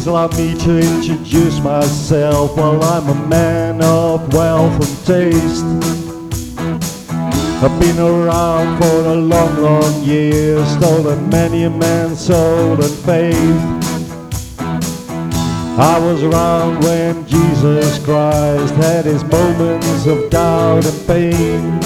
allow me to introduce myself. Well, I'm a man of wealth and taste. I've been around for a long, long year, stolen many a man's soul and faith. I was around when Jesus Christ had his moments of doubt and pain.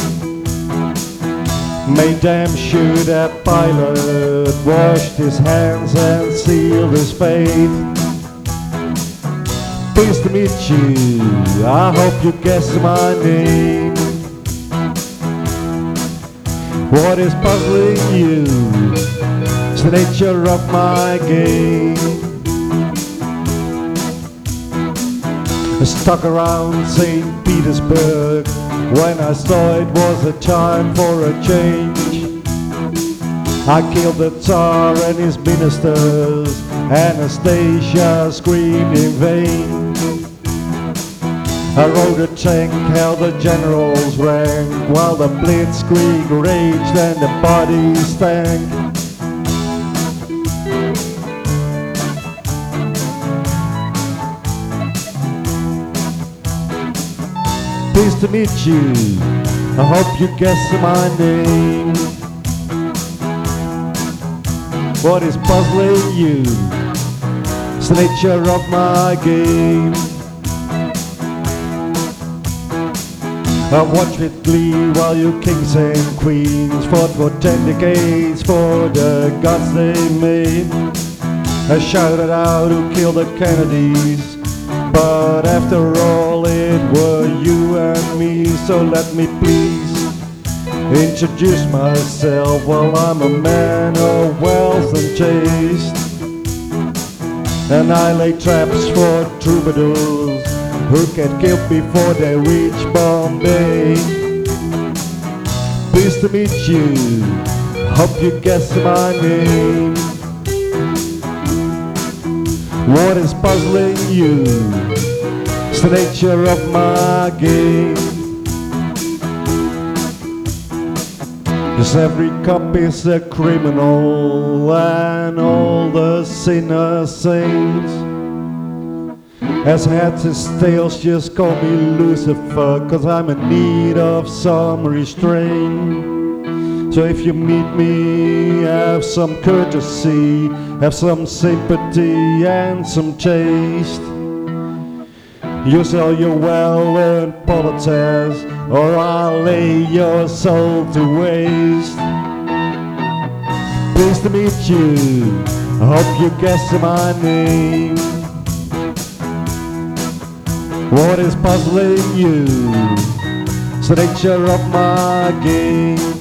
Made damn sure that Pilate washed his hands and sealed his faith. Pleased to meet you, I hope you guess my name. What is puzzling you? It's the nature of my game. I stuck around St. Petersburg when I saw it was a time for a change. I killed the Tsar and his ministers. Anastasia screamed in vain. I rode a tank, held the general's rank, while the blitzkrieg raged and the bodies stank. Pleased to meet you, I hope you guess my name. What is puzzling you? It's the nature of my game. I've watched with glee while you kings and queens fought for 10 decades for the gods they made. I shouted out who killed the Kennedys, but after all it were you and me. So let me please introduce myself. Well, I'm a man of wealth and taste, and I lay traps for troubadours who get killed before they reach Bombay. Pleased to meet you, hope you guess my name. What is puzzling you? It's the nature of my game. 'Cause every cop is a criminal and all the sinners saints. As heads and tails, just call me Lucifer, 'cause I'm in need of some restraint. So if you meet me, have some courtesy, have some sympathy and some taste. Use all your well-learned politics, or I'll lay your soul to waste. Pleased to meet you, I hope you guess my name. What is puzzling you? It's the nature of my game.